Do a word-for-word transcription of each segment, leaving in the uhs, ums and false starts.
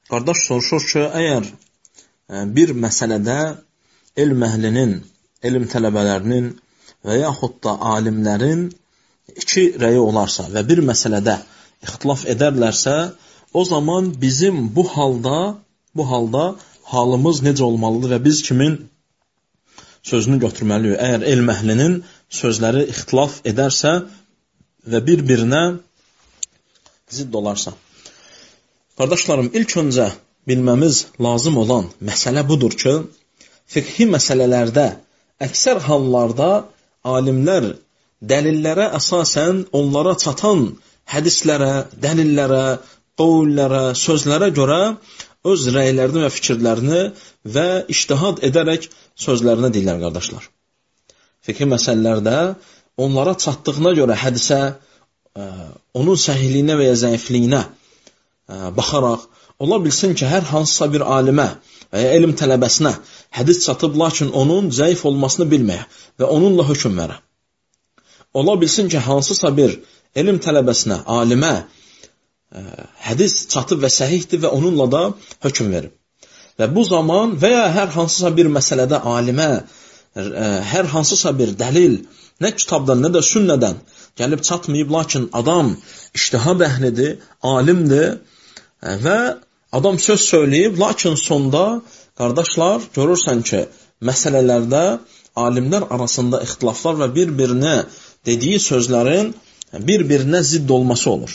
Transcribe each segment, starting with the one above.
qardaş soruşur ki, əgər bir məsələdə elm əhlinin, elm tələbələrinin və yaxud da alimlərin iki rəyi olarsa və bir məsələdə ixtilaf edərlərsə, o zaman bizim bu halda, bu halda halımız necə olmalıdır və biz kimin sözünü götürməliyik? Əgər elm əhlinin sözləri ixtilaf edərsə və bir-birinə zidd olarsa. Qardaşlarım, ilk öncə bilməmiz lazım olan məsələ budur ki, fiqhi məsələlərdə əksər hallarda alimlər dəlillərə əsasən onlara çatan hədislərə, dəlillərə, qovullərə, sözlərə görə öz rəylərini və fikirlərini və ictihad edərək sözlərini deyirlər, qardaşlar. Fiqhi məsələlərdə onlara çatdığına görə hədisə, onun səhihliyinə və ya zəifliyinə baxaraq, ola bilsin ki, hər hansısa bir alimə və ya elm tələbəsinə hədis çatıb, lakin onun zəif olmasını bilməyə və onunla hökm verə. Ola bilsin ki, hansısa bir elm tələbəsinə, alimə hədis çatıb və səhihdir və onunla da hökm verib. Və bu zaman və ya hər hansısa bir məsələdə alimə, hər hansısa bir dəlil, nə kitabdan, nə də sünnədən gəlib çatmayıb, lakin adam ictihad əhlidir, alimdir və adam söz söyləyib, lakin sonda, qardaşlar, görürsən ki, məsələlərdə alimlər arasında ixtilaflar və bir-birinə dediyi sözlərin bir-birinə zidd olması olur.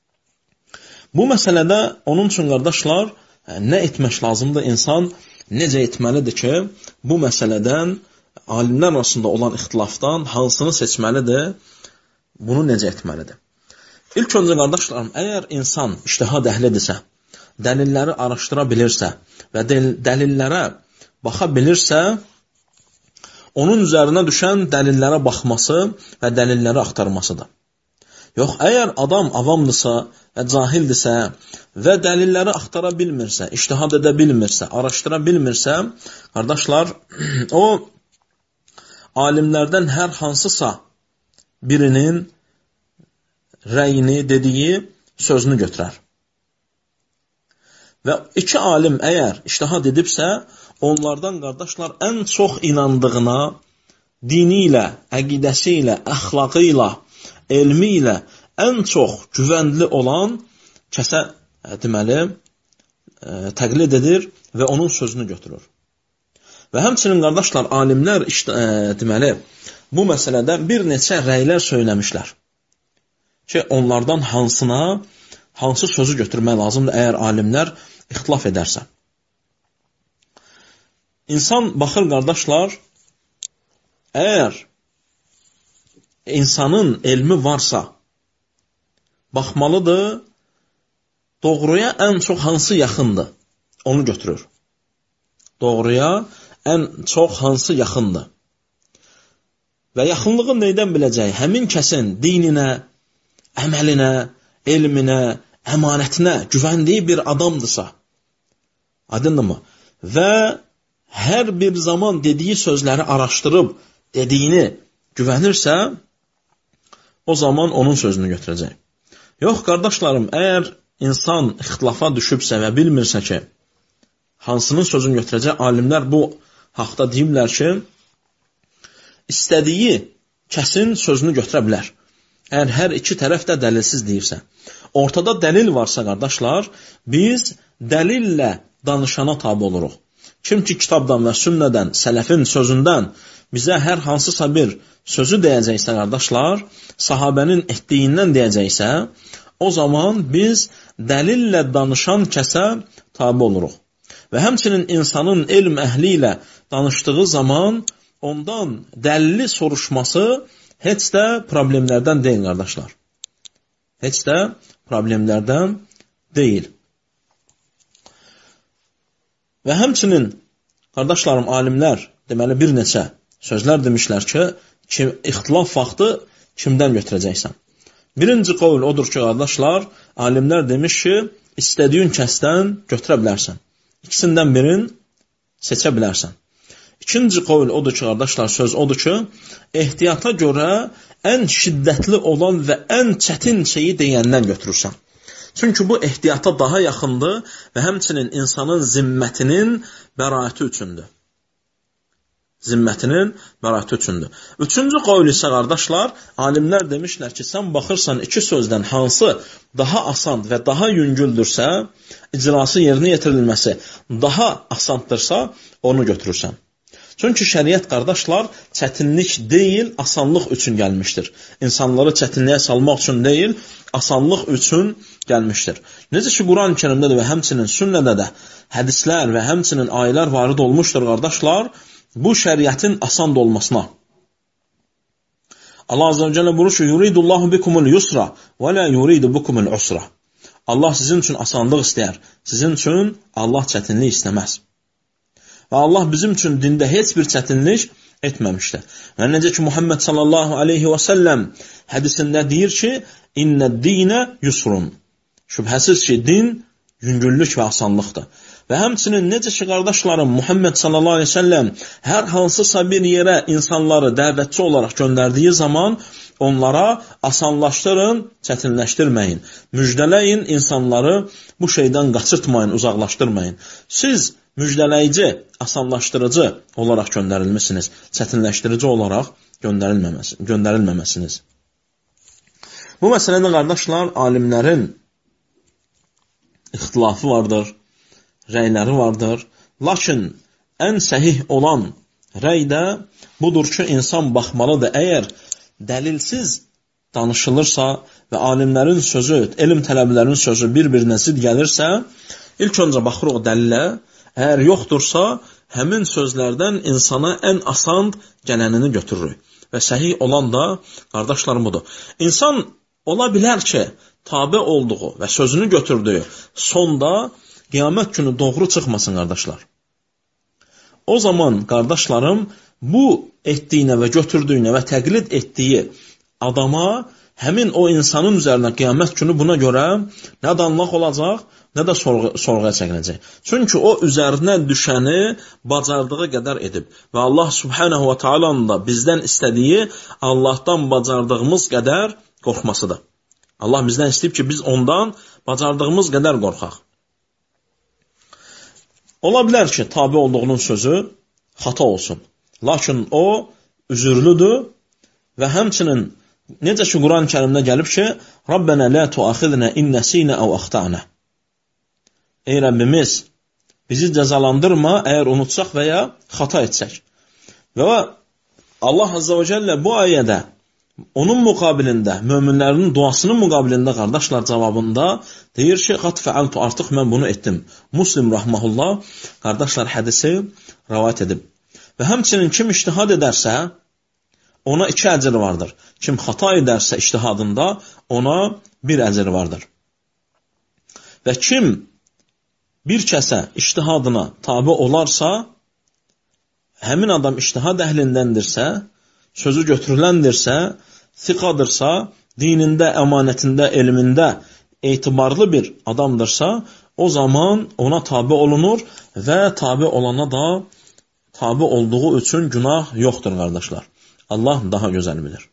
Bu məsələdə onun üçün, qardaşlar, nə etmək lazımdır? İnsan necə etməlidir ki, bu məsələdən, alimlər arasında olan ixtilafdan hansını seçməlidir? Bunu necə etməlidir? İlk öncə, qardaşlarım, əgər insan ictihad əhlidirsə, dəlilləri araşdıra bilirsə və dəlillərə baxa bilirsə, onun üzərinə düşən dəlillərə baxması və dəlilləri axtarmasıdır. Yox, əgər adam avamdırsa və cahildirsə və dəlilləri axtara bilmirsə, ictihad edə bilmirsə, araşdıra bilmirsə, qardaşlar, o alimlərdən hər hansısa birinin rəyini, dediyi sözünü götürər. Və iki alim əgər ictihad edibsə, onlardan, qardaşlar, ən çox inandığına, dini ilə, əqidəsi ilə, əxlaqı ilə, elmi ilə ən çox güvənli olan kəsə, deməli, təqlid edir və onun sözünü götürür. Və həmçinin, qardaşlar, alimlər, işte, deməli, bu məsələdə bir neçə rəylər söyləmişlər ki, onlardan hansına, hansı sözü götürmək lazımdır, əgər alimlər ixtilaf edərsə. İnsan baxır, qardaşlar, əgər insanın elmi varsa, baxmalıdır, doğruya ən çox hansı yaxındır, onu götürür. Doğruya ən çox hansı yaxındır. Və yaxınlığı neydən biləcək? Həmin kəsin dininə, əməlinə, elminə, əmanətinə güvəndiyi bir adamdırsa, aydındırmı? Və hər bir zaman dediyi sözləri araşdırıb, dediyini güvənirsə, o zaman onun sözünü götürəcək. Yox, qardaşlarım, əgər insan ixtilafa düşübsə və bilmirsə ki, hansının sözünü götürəcək, alimlər bu haqda deyirlər ki, istədiyi kəsin sözünü götürə bilər. Əgər hər iki tərəf də dəlilsiz deyirsə. Ortada dəlil varsa, qardaşlar, biz dəlillə danışana tabi oluruq. Kim ki, kitabdan və sünnədən, sələfin sözündən bizə hər hansısa bir sözü deyəcəksə, qardaşlar, sahabənin etdiyindən deyəcəksə, o zaman biz dəlillə danışan kəsə tabi oluruq. Və həmçinin insanın elm əhli ilə danışdığı zaman ondan dəlili soruşması heç də problemlərdən deyil, qardaşlar. Heç də problemlərdən deyil. Və həmçinin, qardaşlarım, alimlər, deməli, bir neçə sözlər demişlər ki, kim, ixtilaf vaxtı kimdən götürəcəksən? Birinci qovul odur ki, qardaşlar, alimlər demiş ki, istədiyin kəsdən götürə bilərsən. İkisindən birin seçə bilərsən. İkinci qovul odur ki, qardaşlar, söz odur ki, ehtiyata görə ən şiddətli olan və ən çətin şeyi deyəndən götürürsən. Çünki bu ehtiyata daha yaxındır və həmçinin insanın zimmətinin bəraəti üçündür. Zimmətinin bəraəti üçündür. Üçüncü qavl isə qardaşlar, alimlər demişlər ki, sən baxırsan iki sözdən hansı daha asan və daha yüngüldürsə, icrası yerinə yetirilməsi daha asandırsa, onu götürürsən. Çünki şəriət qardaşlar çətinlik deyil, asanlıq üçün gəlmişdir. İnsanları çətinliyə salmaq üçün deyil, asanlıq üçün gəlmişdir. Necə ki, Quran-ı Kərimdə də və həmçinin sünnədə də hədislər və həmçinin ayələr varid olmuşdur qardaşlar, bu şəriətin asan olmasına. Allah Azze və Cəllə buyurur ki, yuridullahu bikumul yusra və la yuridu bikumul usra. Allah sizin üçün asanlıq istəyər, sizin üçün Allah çətinlik istəməz. Və Allah bizim üçün dində heç bir çətinlik etməmişdir. Və necə ki, Muhammed sallallahu aleyhi və səlləm hədisində deyir ki, İnnəd-dinə yusrun. Şübhəsiz ki, din yüngüllük və asanlıqdır. Və həmçinin necə ki, qardaşlarım, Muhammed sallallahu aleyhi və səlləm hər hansısa bir yerə insanları dəvətçi olaraq göndərdiyi zaman onlara asanlaşdırın, çətinləşdirməyin. Müjdələyin, insanları bu şeydən qaçırtmayın, uzaqlaşdırmayın. Siz müjdələyici, asanlaşdırıcı olaraq göndərilmişsiniz, çətinləşdirici olaraq göndərilməməsiniz. Bu məsələdə qardaşlar, alimlərin ixtilafı vardır, rəyləri vardır. Lakin ən səhih olan rəy də budur ki, insan baxmalıdır. Əgər dəlilsiz danışılırsa və alimlərin sözü, elm tələblərinin sözü bir-birinə zid gəlirsə, ilk öncə baxırıq o dəlilə. Əgər yoxdursa, həmin sözlərdən insana ən asan gələnini götürürük. Və səhih olan da, qardaşlarım, budur. İnsan ola bilər ki, tabe olduğu və sözünü götürdüyü sonda qiyamət günü doğru çıxmasın, qardaşlar. O zaman, qardaşlarım, bu etdiyinə və götürdüyünə və təqlid etdiyi adama, həmin o insanın üzərinə qiyamət günü buna görə nə danlaq olacaq, nə də sorğuya çəkiləcək. Çünki o üzərinə düşəni bacardığı qədər edib. Və Allah subhanahu wa ta'alanın da bizdən istədiyi Allahdan bacardığımız qədər qorxmasıdır. Allah bizdən istəyib ki, biz ondan bacardığımız qədər qorxaq. Ola bilər ki, tabi olduğunun sözü xata olsun. Lakin o üzürlüdür və həmçinin necə ki, Quran-ı Kərimdə gəlib ki, Rabbənə lə tuaxidnə innəsinə əv axta'nə. Ey Rəbbimiz, bizi cəzalandırma əgər unutsaq və ya xata etsək. Və Allah Azze və Cəllə bu ayədə onun müqabilində, möminlərin duasının müqabilində qardaşlar cavabında deyir ki, qat fəaltu, artıq mən bunu etdim. Muslim rahmehullah qardaşlar hədisi rivayet edib. Və həmçinin kim ictihad edərsə, ona iki əcr vardır. Kim xata edərsə ictihadında, ona bir əcr vardır. Və kim bir kəsə ictihadına tabi olarsa, həmin adam ictihad əhlindəndirsə, sözü götürüləndirsə, siqadırsa, dinində, əmanətində, elmində etibarlı bir adamdırsa, o zaman ona tabi olunur və tabi olana da tabi olduğu üçün günah yoxdur, qardaşlar. Allah daha gözəl bilir.